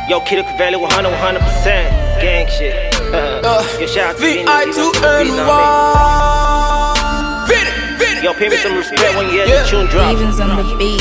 Yo, Kid Cavalli 100% gang shit. Yo, shout out to VI to NY. Yo, pay me some respect when you hear the tune drop. Stevens on the beat.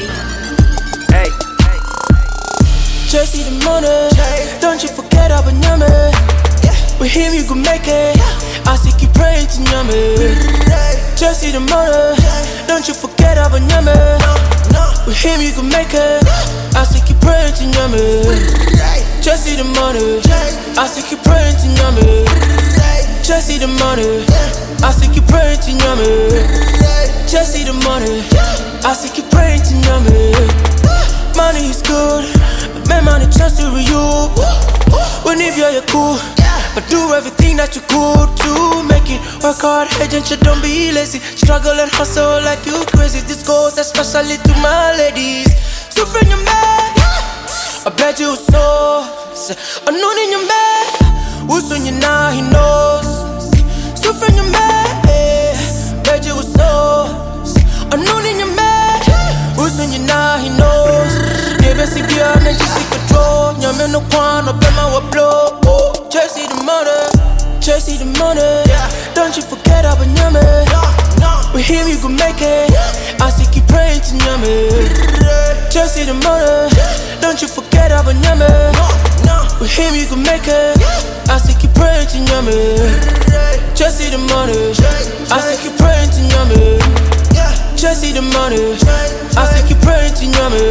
Hey. Just see the money. Don't you forget about Nyame. With him you can make it. I see keep praying to Nyame. Just see the money. Don't you forget about Nyame. With him you can make it. I see keep praying to Nyame. Just see the money. I see keep praying to Nyame. Just see the money. I see keep praying to Nyame. Just see the money. I see keep praying to Nyame. Money is good, but man, money chance to you. When if you're cool, but do everything that you could to make it work hard. Agent, you don't be lazy. Struggle and hustle like you crazy. This goes especially to my ladies. So friend your man, I bet you so. I know in your man, who's on you now, he knows. So friend your man, bet you so. I know in your man, who's on you now, he knows. Never see girl, then you see control. Nyame no quan, no blame my blow. Chase the money, chase the money. Don't you forget about Nyame. With him you can make it. I see keep praying to Nyame. Chase the money. Don't you forget about Nyame. With him you can make it. I see keep praying to Nyame. Chase the money. I see keep praying to Nyame. Chase the money. I see keep praying to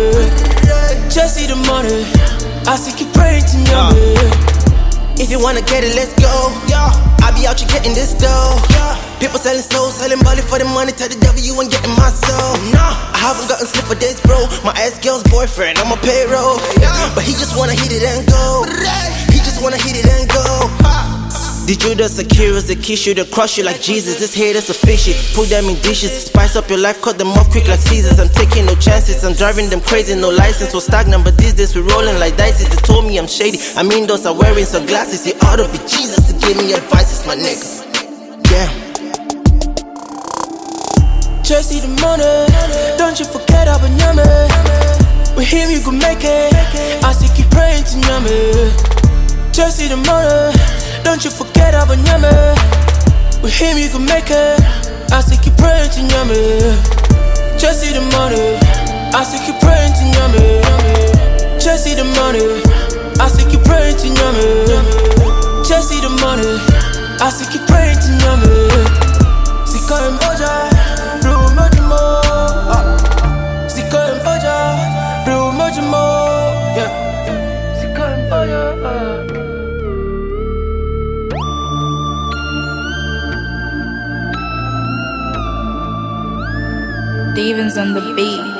Nyame. Chase the money. I see keep praying to Nyame. If you wanna get it, let's go. I be out here getting this dough. People selling souls, selling body for the money. Tell the devil you ain't getting my soul. I haven't gotten slip for this, bro. My ex-girl's boyfriend on my payroll. But he just wanna hit it and go. He just wanna hit it and go. The Judas Akira's the kiss you, they crush you like Jesus. This haters are fishy, put them in dishes. Spice up your life, cut them off quick like Caesars. I'm taking no chances, I'm driving them crazy, no license, so stagnant. But these days we rolling like dice. They told me I'm shady, I mean those are wearing sunglasses. It ought to be Jesus to give me advice, my nigga. Yeah. Chase the money, don't you forget about Nyame. With him you can make it. I see keep praying to Nyame. Chase the money. Don't you forget about Nyame. With him you can make it. I see keep praying to Nyame. Just see the money. I see keep praying to Nyame. Just see the money. I see keep praying to Nyame. Just see the money. I see keep praying to Nyame. Sika mboja, bro mojimo. Sika mboja, bro mojimo. Yeah. Sika mboja. Stevens on the beat.